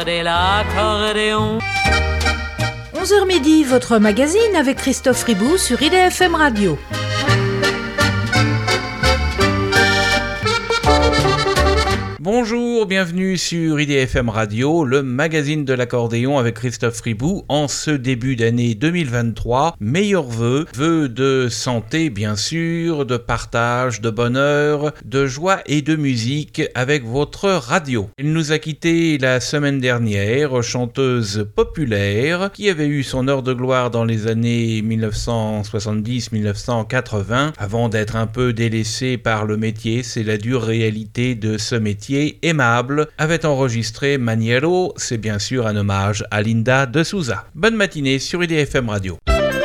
accorder l'accordéon. 11h midi, votre magazine avec Christophe Ribou sur IDFM Radio. Bonjour, bienvenue sur IDFM Radio, le magazine de l'accordéon avec Christophe Ribou en ce début d'année 2023. Meilleurs vœux de santé bien sûr, de partage, de bonheur, de joie et de musique avec votre radio. Elle nous a quittés la semaine dernière, chanteuse populaire qui avait eu son heure de gloire dans les années 1970-1980 avant d'être un peu délaissée par le métier. C'est la dure réalité de ce métier. Aimable avait enregistré Maniero, c'est bien sûr un hommage à Linda de Souza. Bonne matinée sur IDFM Radio.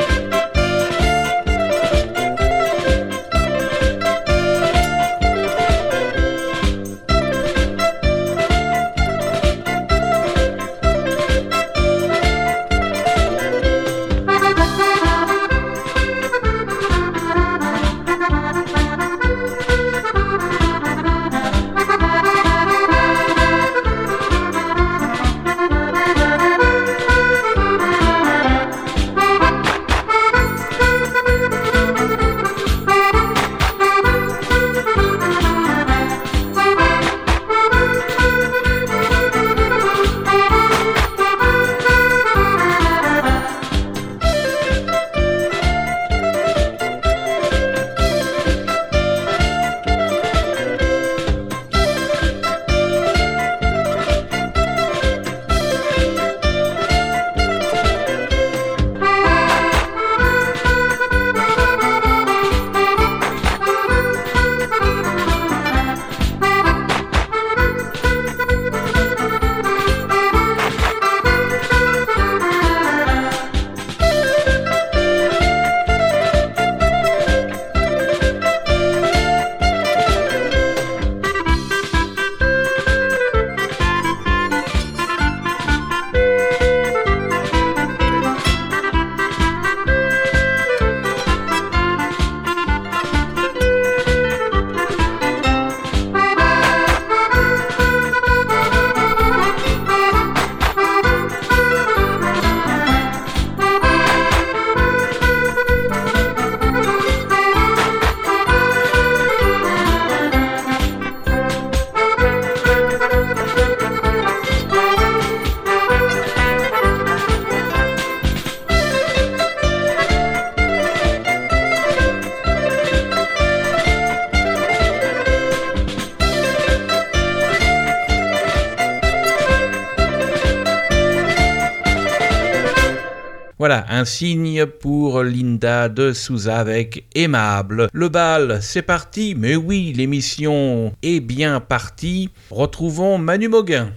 Voilà, un signe pour Linda de Souza avec Aimable. Le bal, c'est parti, mais oui, l'émission est bien partie. Retrouvons Manu Mauguin.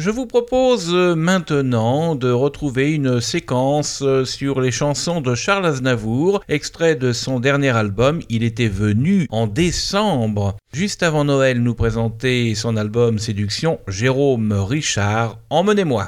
Je vous propose maintenant de retrouver une séquence sur les chansons de Charles Aznavour, extrait de son dernier album Il était venu en décembre. Juste avant Noël, nous présentait son album Séduction, Jérôme Richard, Emmenez-moi.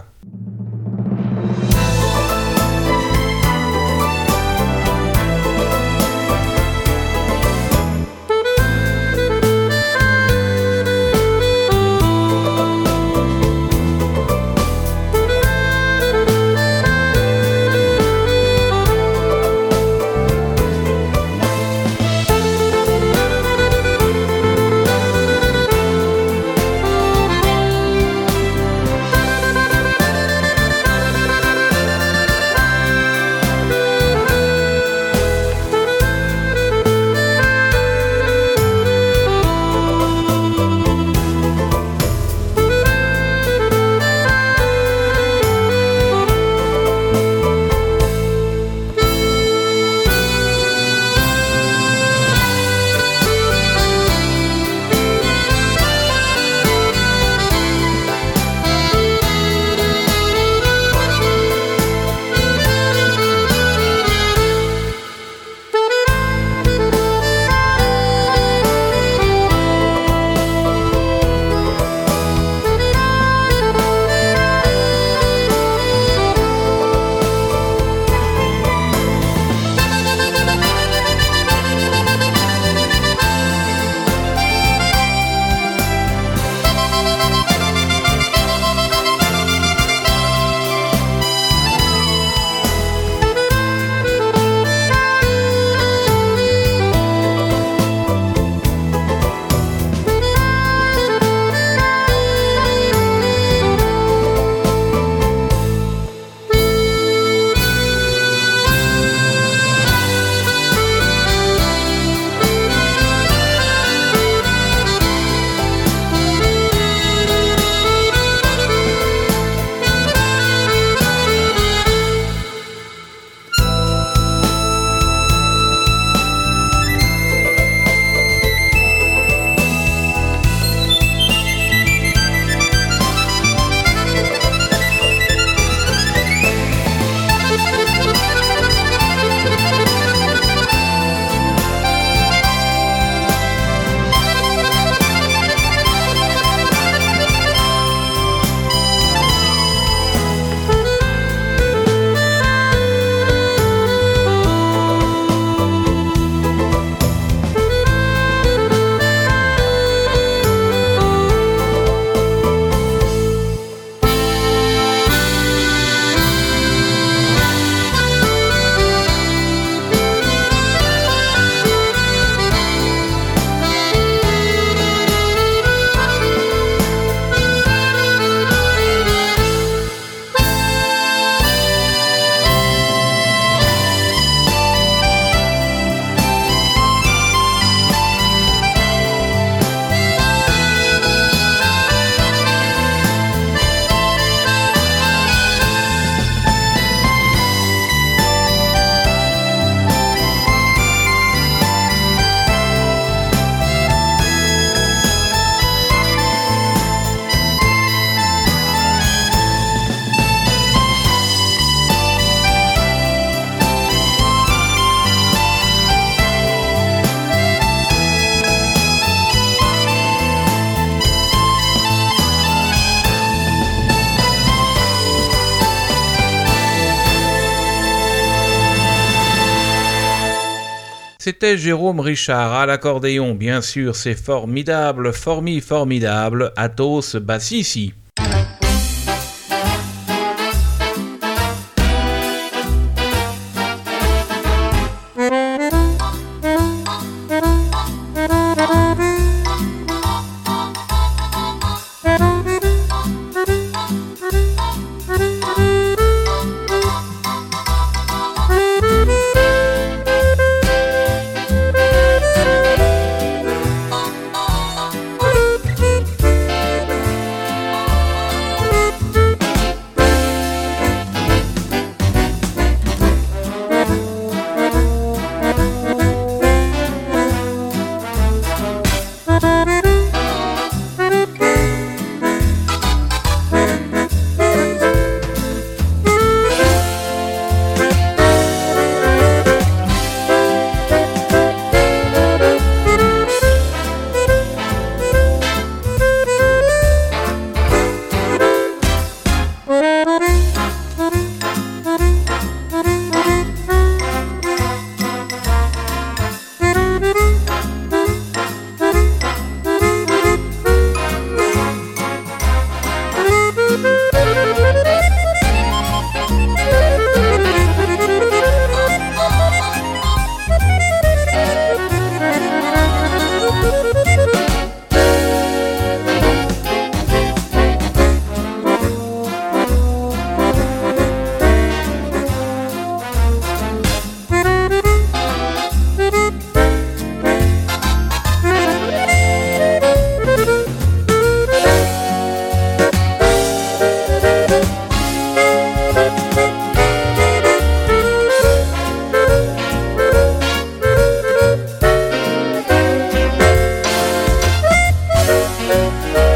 C'était Jérôme Richard à l'accordéon, bien sûr, c'est formidable, formidable, Athos Bassisi.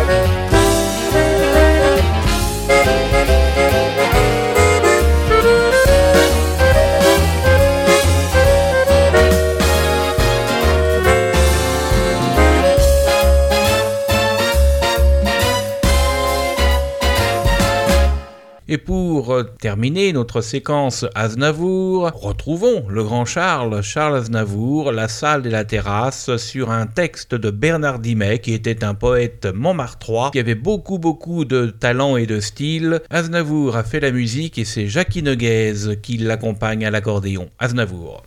Et pour terminer notre séquence Aznavour, retrouvons le grand Charles Aznavour, La salle et la terrasse, sur un texte de Bernard Dimet, qui était un poète montmartrois, qui avait beaucoup de talent et de style. Aznavour a fait la musique et c'est Jackie Noguez qui l'accompagne à l'accordéon. Aznavour.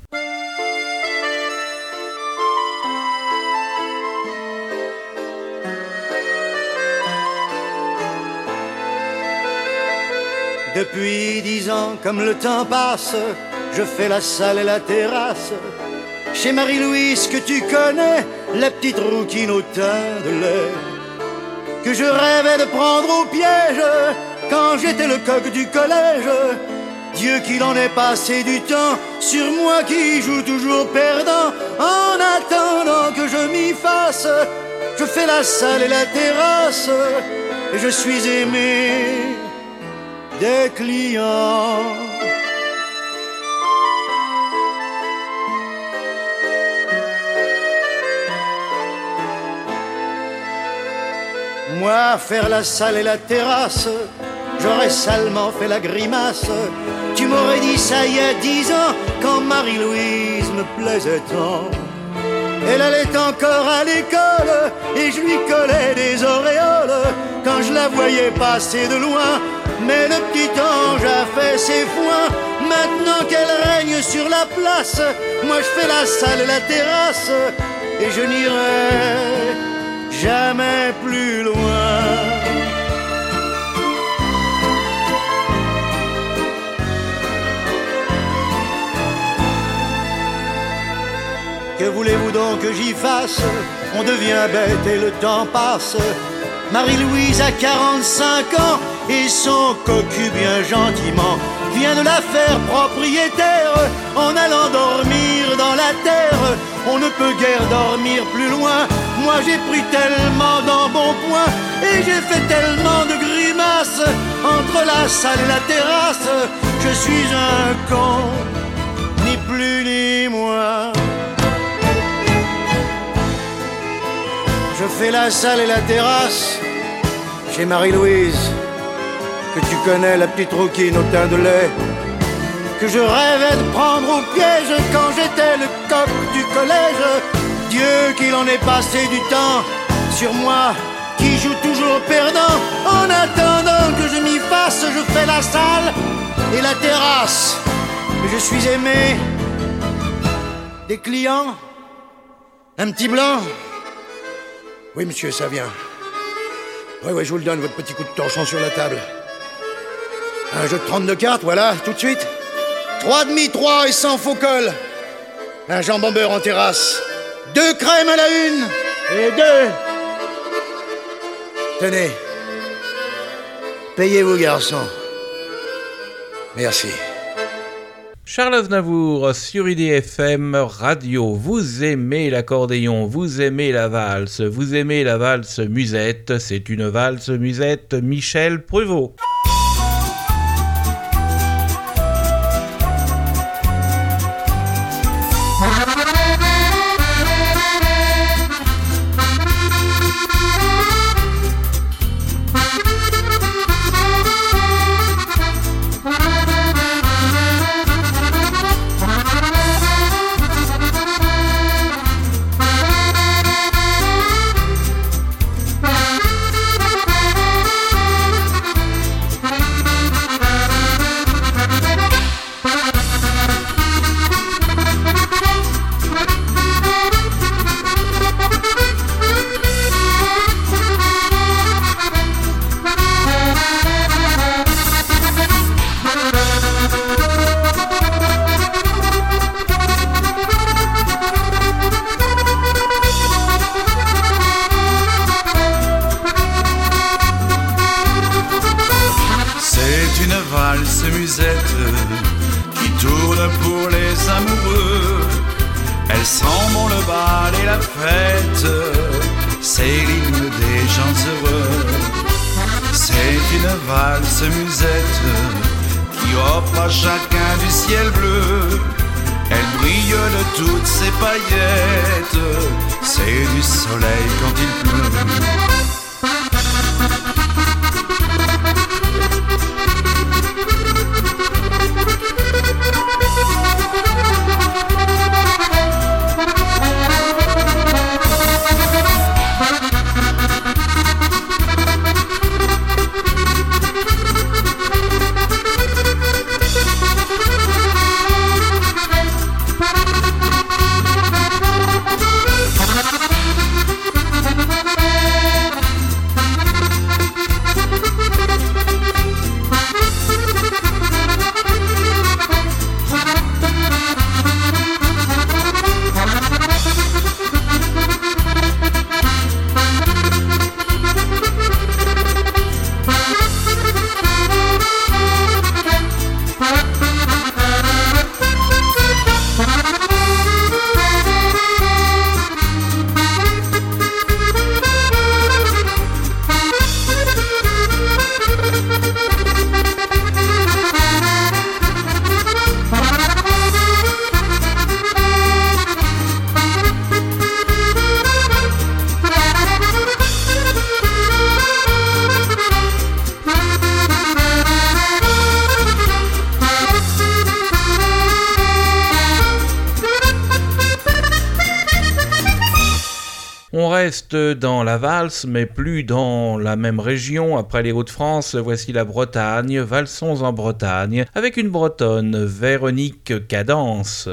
Depuis 10 ans, comme le temps passe, je fais la salle et la terrasse. Chez Marie-Louise que tu connais, la petite rouquine au teint de lait, que je rêvais de prendre au piège quand j'étais le coq du collège. Dieu qu'il en ait passé du temps sur moi qui joue toujours perdant. En attendant que je m'y fasse, je fais la salle et la terrasse, et je suis aimé des clients. Moi, faire la salle et la terrasse, j'aurais salement fait la grimace. Tu m'aurais dit ça il y a 10 ans, quand Marie-Louise me plaisait tant. Elle allait encore à l'école et je lui collais des auréoles quand je la voyais passer de loin. Mais le petit ange a fait ses foins. Maintenant qu'elle règne sur la place, moi je fais la salle et la terrasse, et je n'irai jamais plus loin. Que voulez-vous donc que j'y fasse? On devient bête et le temps passe. Marie-Louise a 45 ans et son cocu bien gentiment vient de la faire propriétaire en allant dormir dans la terre. On ne peut guère dormir plus loin. Moi j'ai pris tellement d'embonpoint et j'ai fait tellement de grimaces entre la salle et la terrasse. Je suis un con, ni plus ni moins. Je fais la salle et la terrasse chez Marie-Louise, que tu connais, la petite rouquine au teint de lait, que je rêvais de prendre au piège quand j'étais le coq du collège. Dieu qu'il en ait passé du temps sur moi qui joue toujours perdant. En attendant que je m'y fasse, je fais la salle et la terrasse, et je suis aimé des clients. Un petit blanc? Oui, monsieur, ça vient. Oui, je vous le donne, votre petit coup de torchon sur la table. Un jeu de 32 cartes, voilà, tout de suite. 3 demi, 3 et sans faux col. Un jambon beurre en terrasse. 2 crèmes à la une. Et 2. Tenez. Payez-vous, garçon. Merci. Charles Aznavour sur IDFM Radio. Vous aimez l'accordéon, vous aimez la valse musette. C'est une valse musette Michel Pruvot. c'est l'hymne des gens heureux. C'est une valse musette qui offre à chacun du ciel bleu. Elle brille de toutes ses paillettes, c'est du soleil quand il pleut. On reste dans la valse, mais plus dans la même région. Après les Hauts-de-France, voici la Bretagne. Valsons en Bretagne, avec une Bretonne, Véronique Cadence.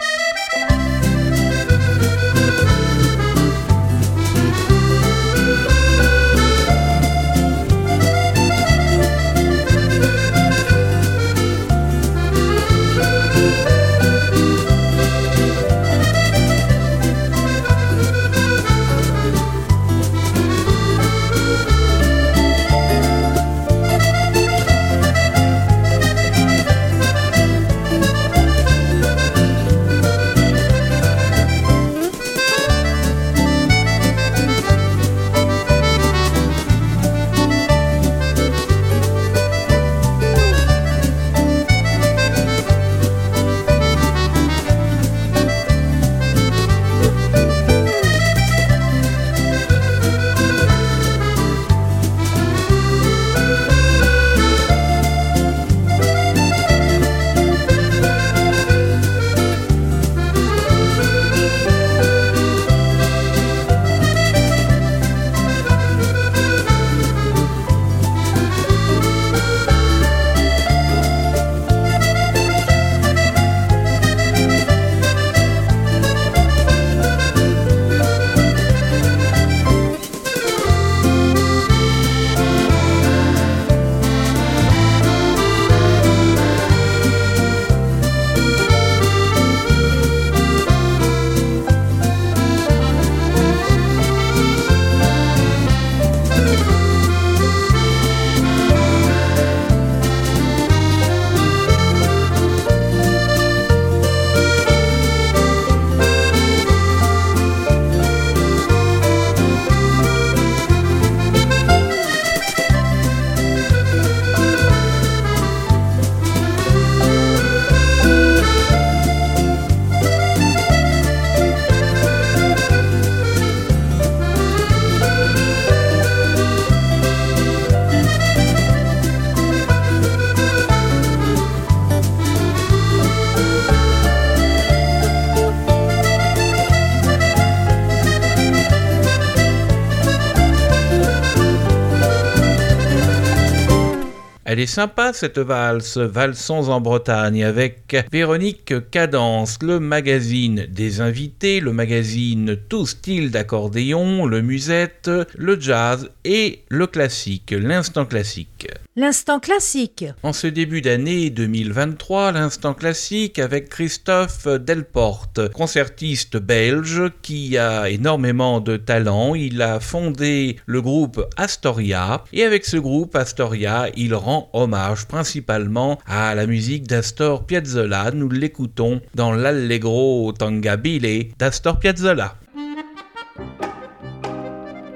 Elle est sympa cette valse, Valsons en Bretagne, avec Véronique Cadence, le magazine des invités, le magazine tout style d'accordéon, le musette, le jazz et le classique, l'instant classique. L'instant classique. En ce début d'année 2023, l'instant classique avec Christophe Delporte, concertiste belge qui a énormément de talent. Il a fondé le groupe Astoria et avec ce groupe Astoria, il rend hommage principalement à la musique d'Astor Piazzolla. Nous l'écoutons dans l'Allegro Tangabile d'Astor Piazzolla.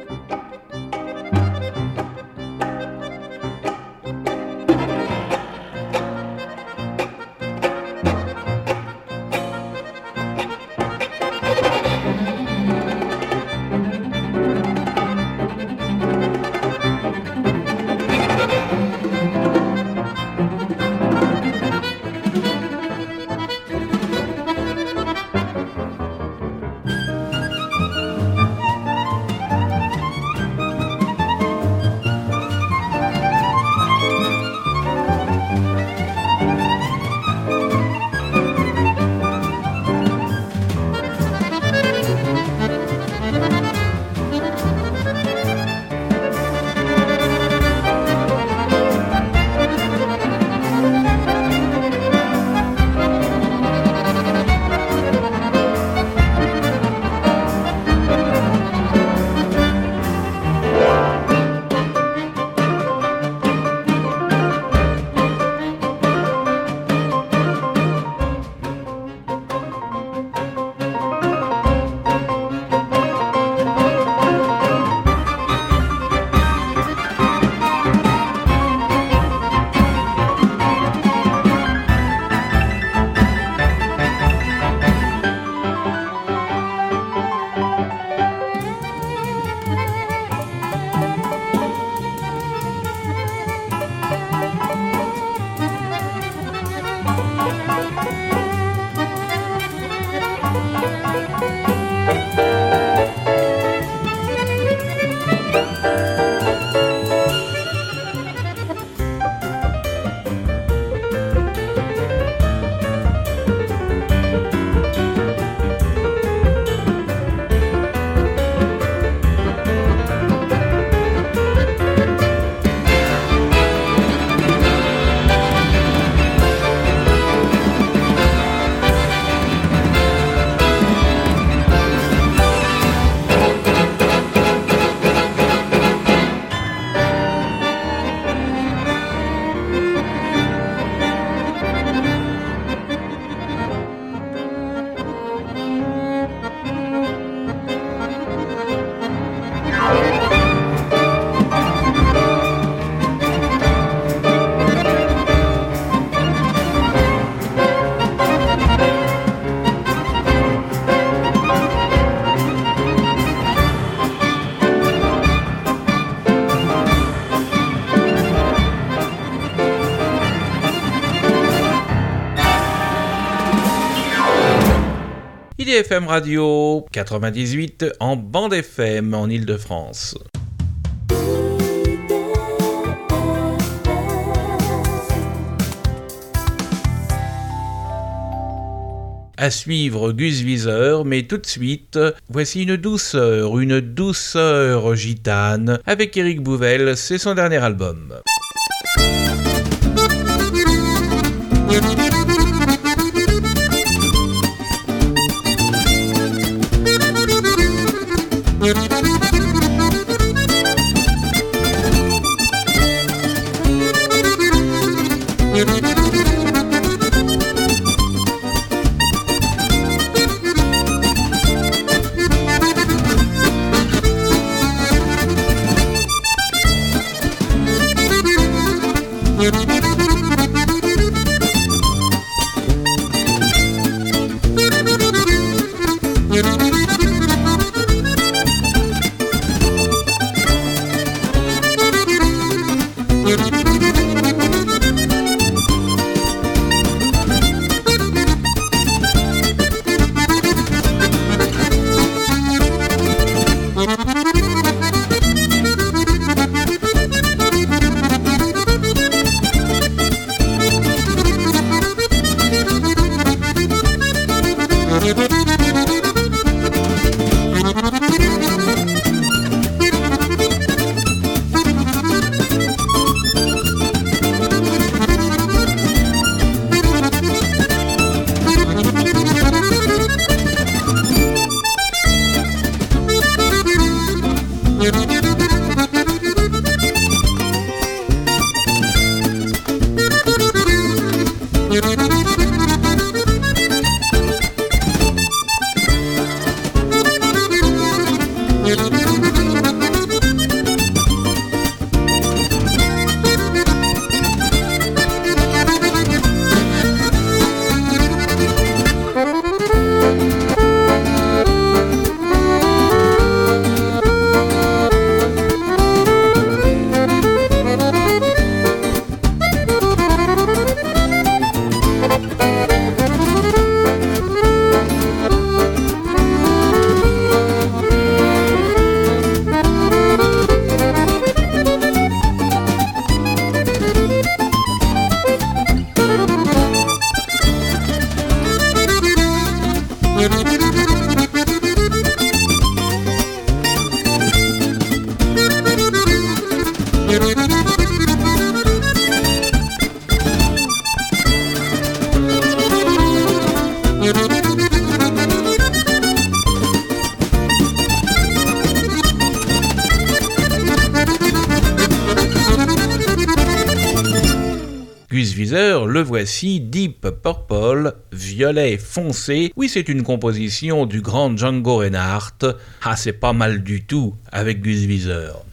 IDFM Radio 98 en bande FM en Ile-de-France. À suivre Gus Viseur, mais tout de suite, voici une douceur gitane avec Éric Bouvel, c'est son dernier album. Gus Viseur, le voici, Deep Purple, violet foncé. Oui, c'est une composition du grand Django Reinhardt. Ah, c'est pas mal du tout avec Gus Viseur.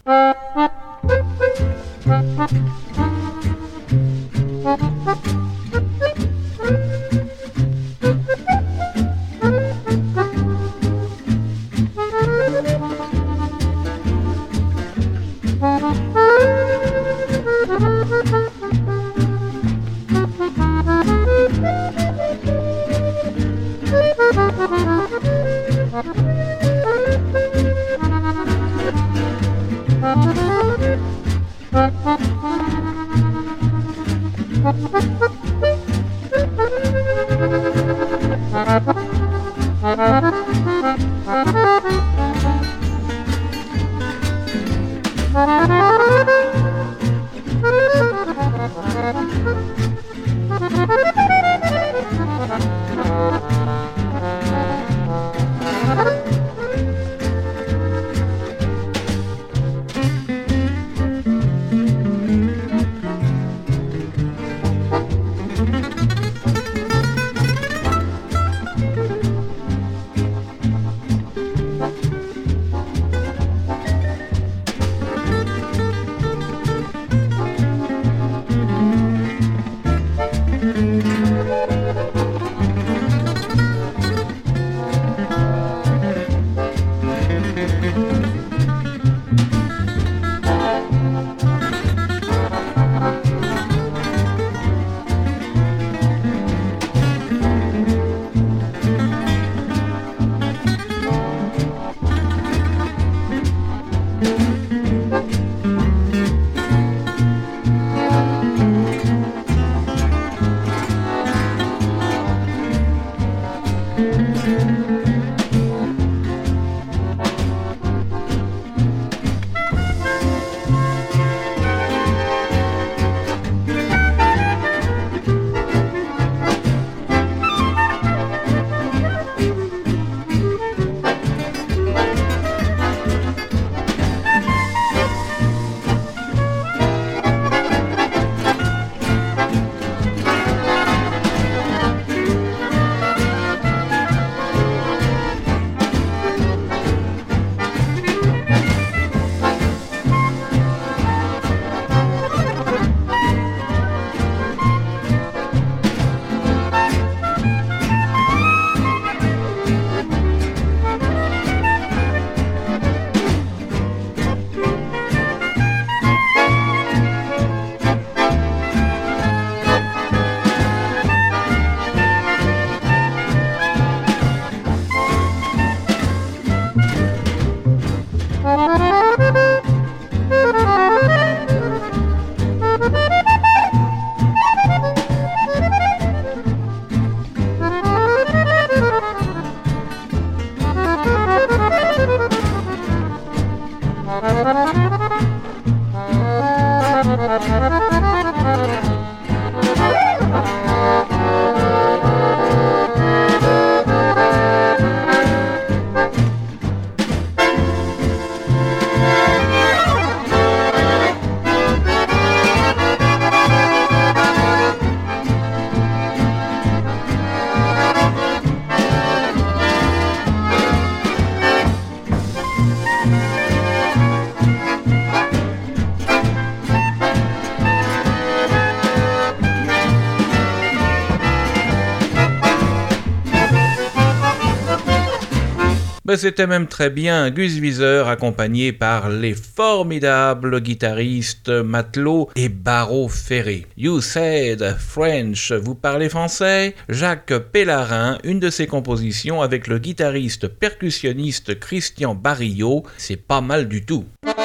C'était même très bien Gus Viseur accompagné par les formidables guitaristes Matelot et Barreau Ferré. You said French, vous parlez français? Jacques Pellarin, une de ses compositions avec le guitariste percussionniste Christian Barillot, c'est pas mal du tout.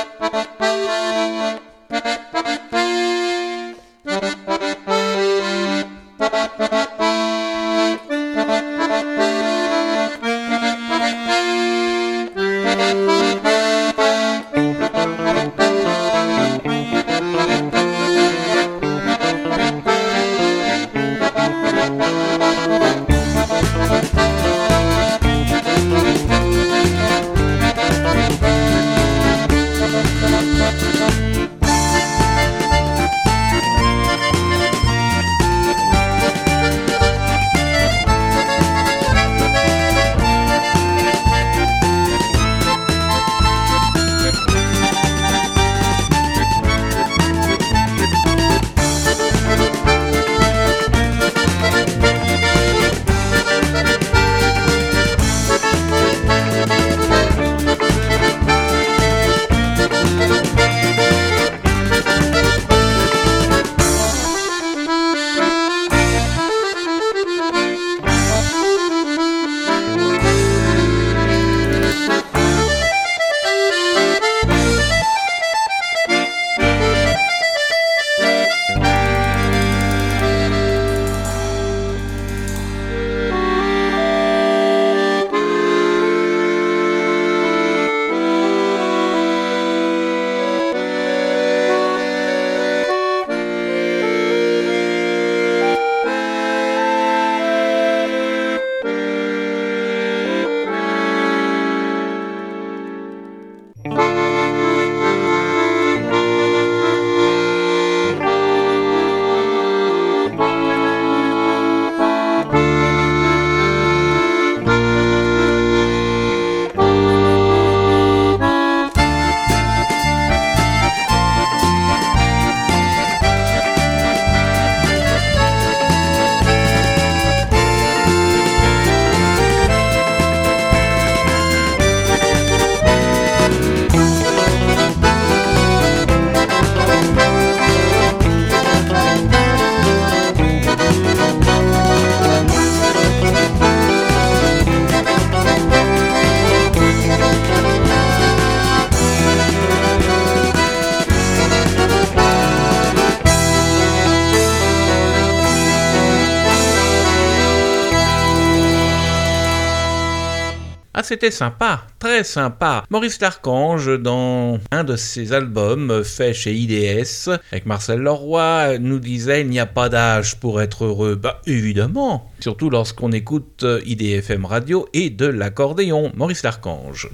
C'était sympa, très sympa. Maurice Larchange, dans un de ses albums fait chez IDS, avec Marcel Leroy, nous disait « Il n'y a pas d'âge pour être heureux ». Bah évidemment, surtout lorsqu'on écoute IDFM Radio et de l'accordéon. Maurice Larchange.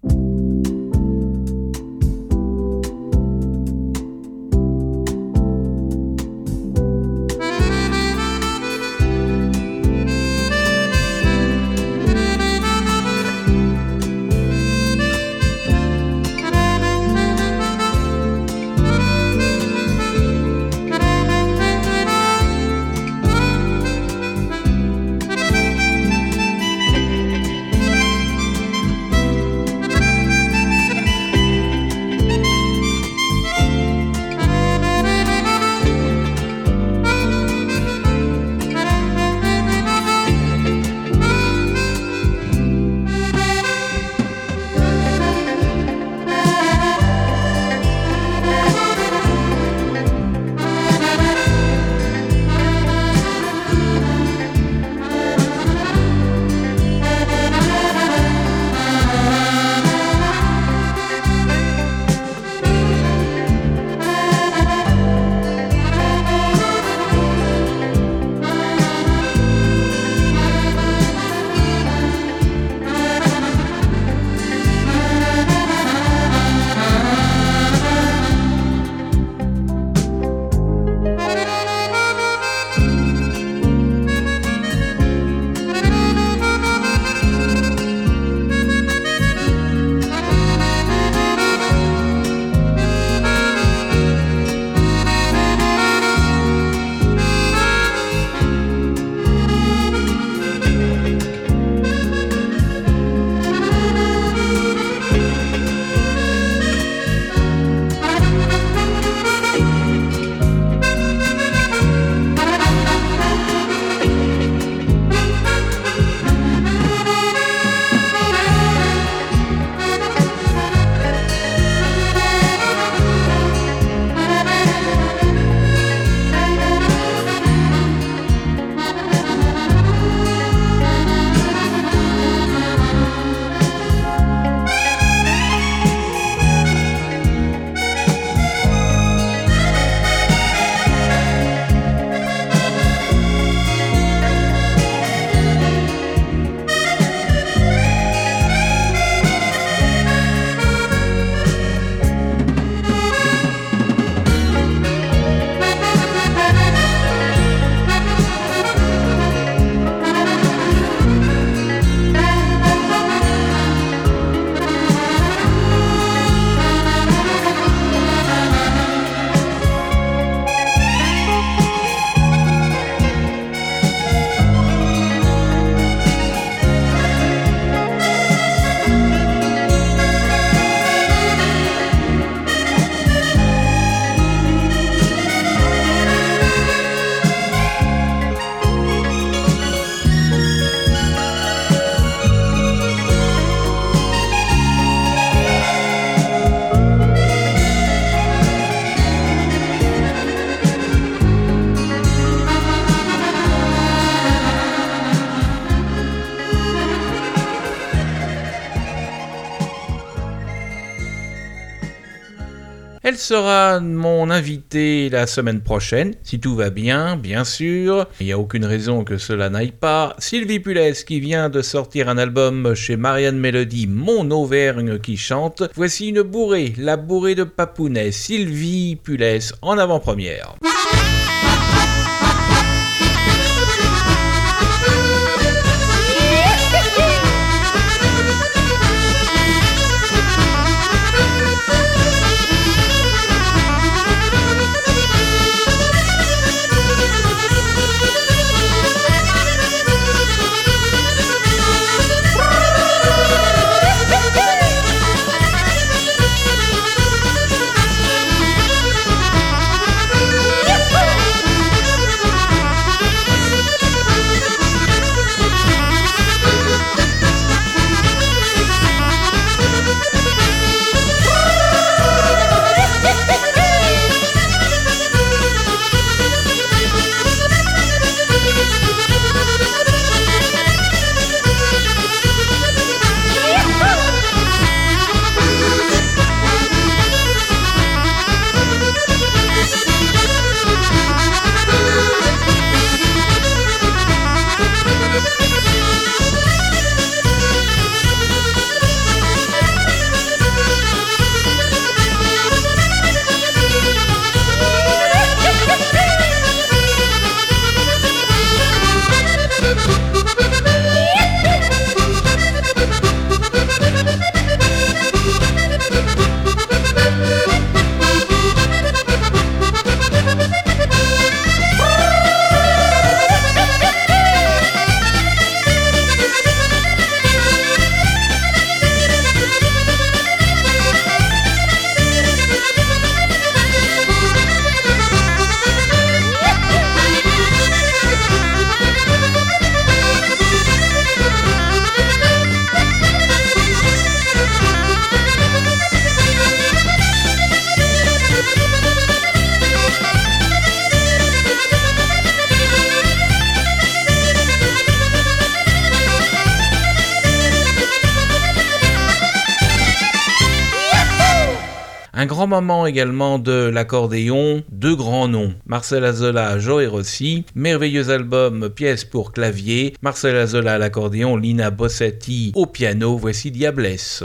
Elle sera mon invitée la semaine prochaine, si tout va bien, bien sûr. Il n'y a aucune raison que cela n'aille pas. Sylvie Pulès qui vient de sortir un album chez Marianne Mélodie, Mon Auvergne qui chante. Voici une bourrée, la bourrée de Papounet, Sylvie Pulès en avant-première. Un grand moment également de l'accordéon, deux grands noms, Marcel Azola, Joe Rossi, merveilleux album pièces pour clavier, Marcel Azola à l'accordéon, Lina Bossati au piano, voici Diablesse.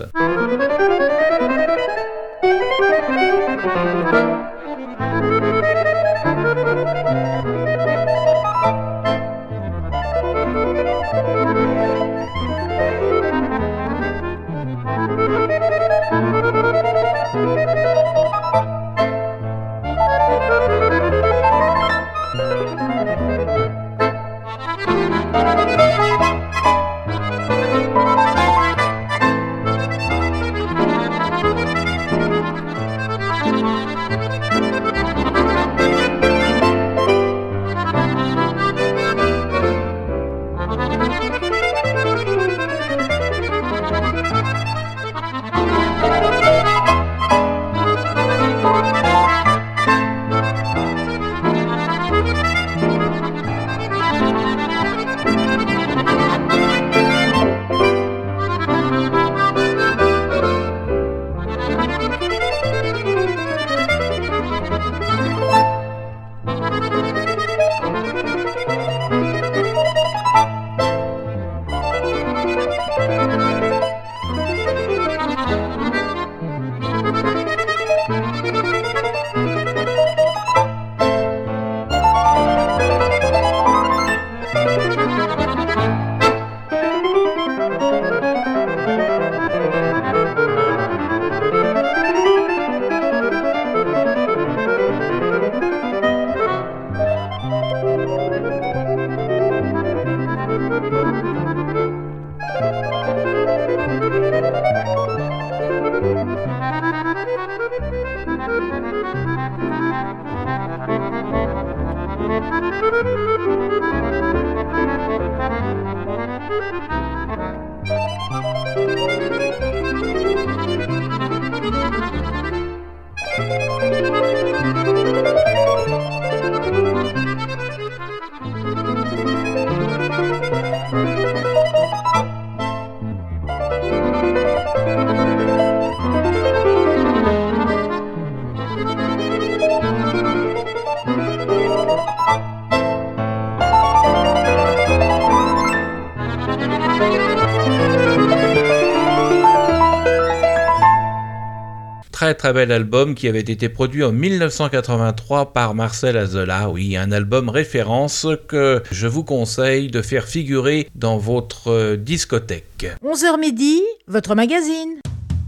très très bel album qui avait été produit en 1983 par Marcel Azola. Oui, un album référence que je vous conseille de faire figurer dans votre discothèque. 11h midi, votre magazine.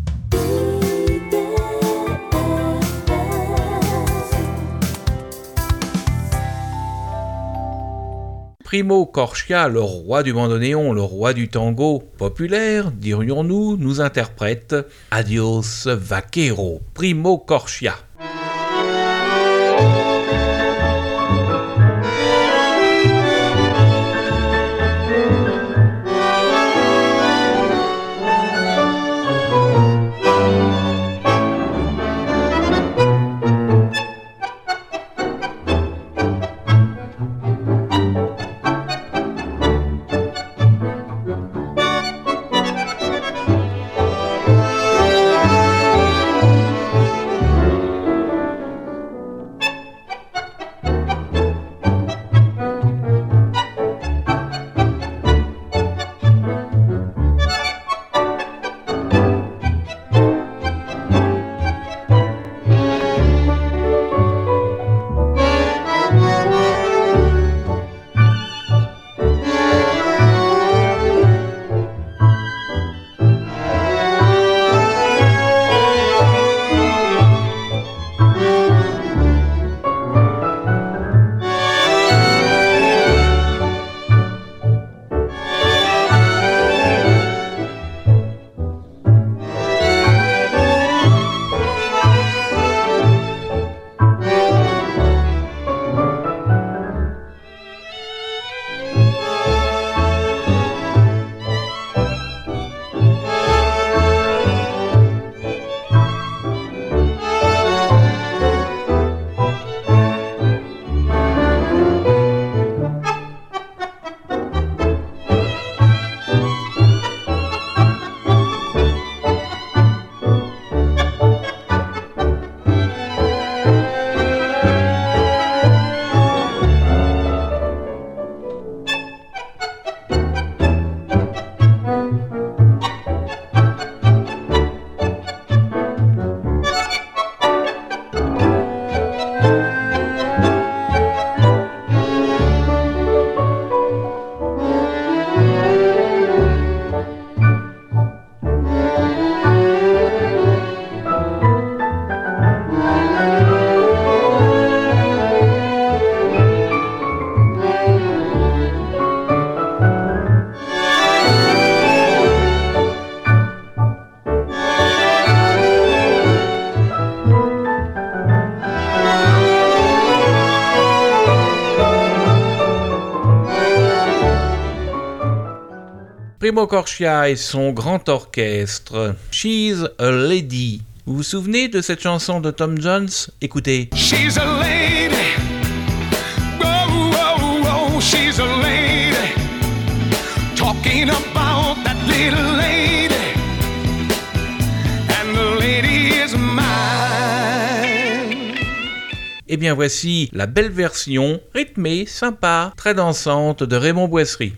Primo Corsia, le roi du bandoneon, le roi du tango populaire, dirions-nous, nous interprète Adios Vaquero, Primo Corsia. Primo Corsia et son grand orchestre, She's a Lady. Vous vous souvenez de cette chanson de Tom Jones? Écoutez. She's a lady, oh, oh, oh, she's a lady, talking about that little lady, and the lady is mine. Eh bien voici la belle version, rythmée, sympa, très dansante de Raymond Boisserie.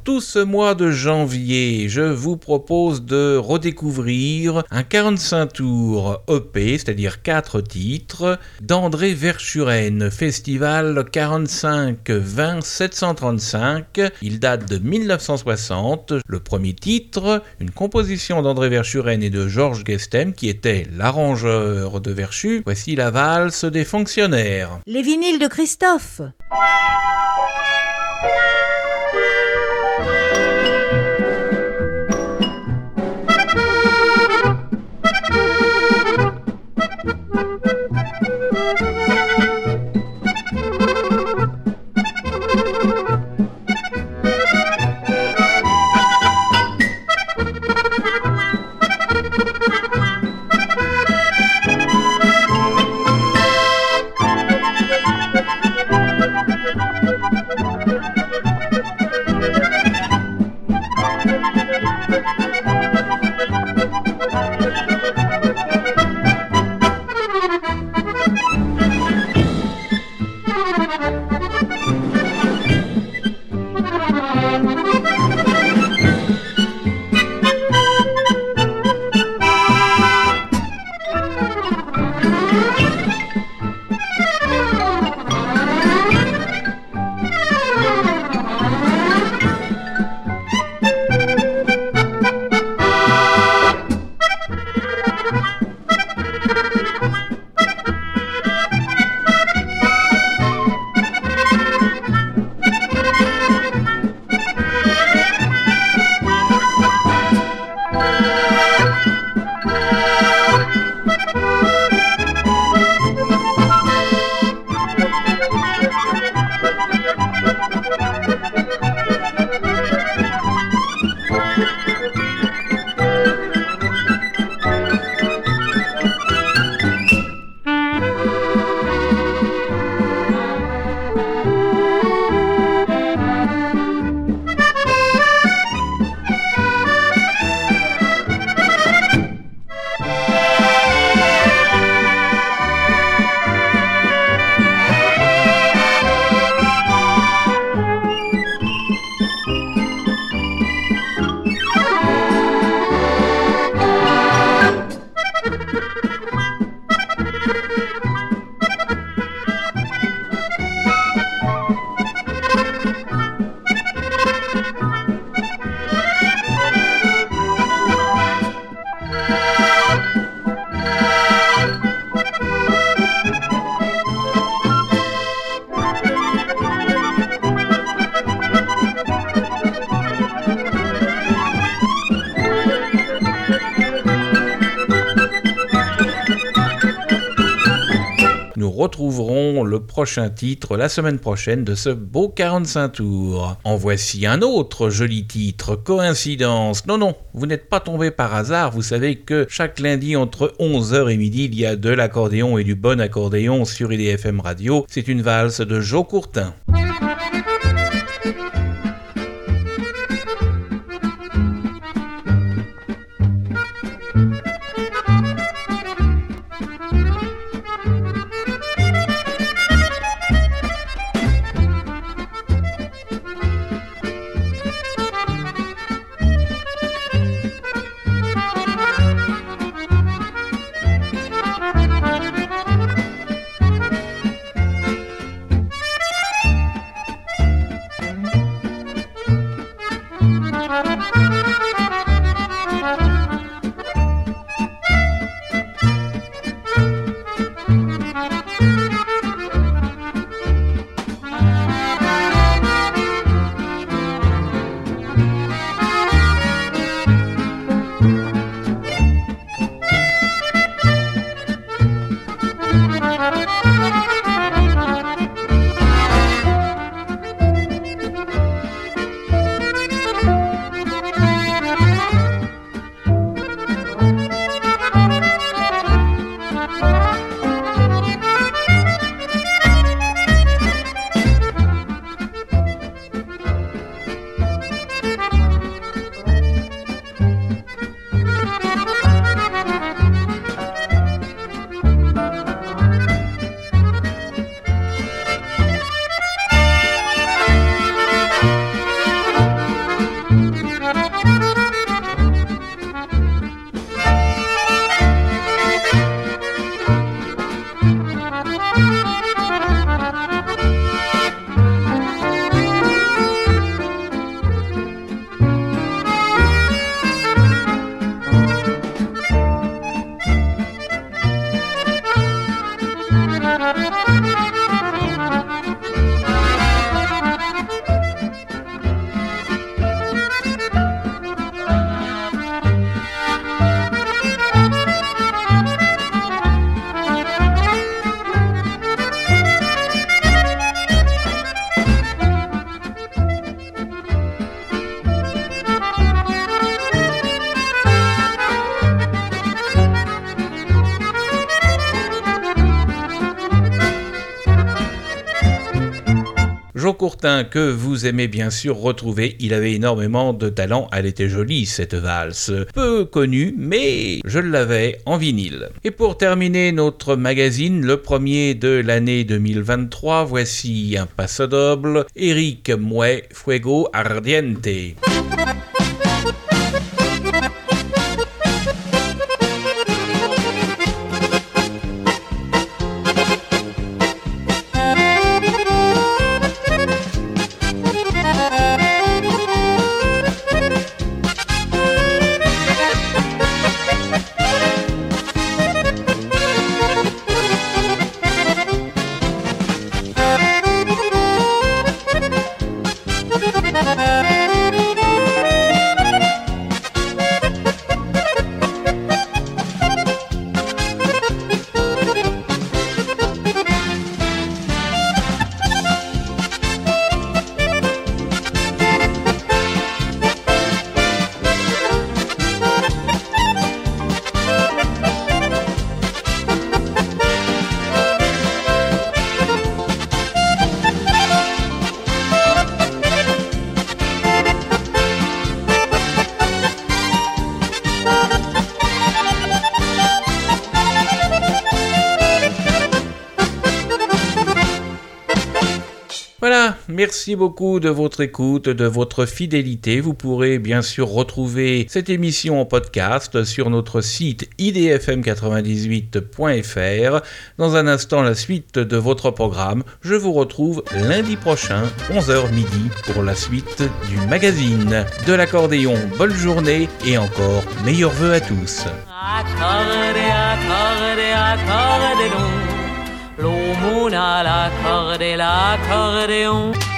tout ce mois de janvier, je vous propose de redécouvrir un 45 tours EP, c'est-à-dire 4 titres, d'André Verschuren, Festival 45-20 735. Il date de 1960. Le premier titre, une composition d'André Verschuren et de Georges Gestem, qui était l'arrangeur de Verschu. Voici la valse des fonctionnaires. Les vinyles de Christophe. Retrouverons le prochain titre la semaine prochaine de ce beau 45 tours. En voici un autre joli titre, Coïncidence. Non, vous n'êtes pas tombé par hasard, vous savez que chaque lundi entre 11h et midi, il y a de l'accordéon et du bon accordéon sur IDFM Radio. C'est une valse de Joe Courtin. Jo Courtin que vous aimez bien sûr retrouver, il avait énormément de talent, elle était jolie cette valse, peu connue mais je l'avais en vinyle. Et pour terminer notre magazine, le premier de l'année 2023, voici un paso doble, Eric Mouet, Fuego Ardiente. Voilà, merci beaucoup de votre écoute, de votre fidélité. Vous pourrez bien sûr retrouver cette émission en podcast sur notre site idfm98.fr. Dans un instant, la suite de votre programme. Je vous retrouve lundi prochain, 11h midi, pour la suite du magazine de l'accordéon. Bonne journée et encore meilleurs vœux à tous. L'omona, l'accordéon.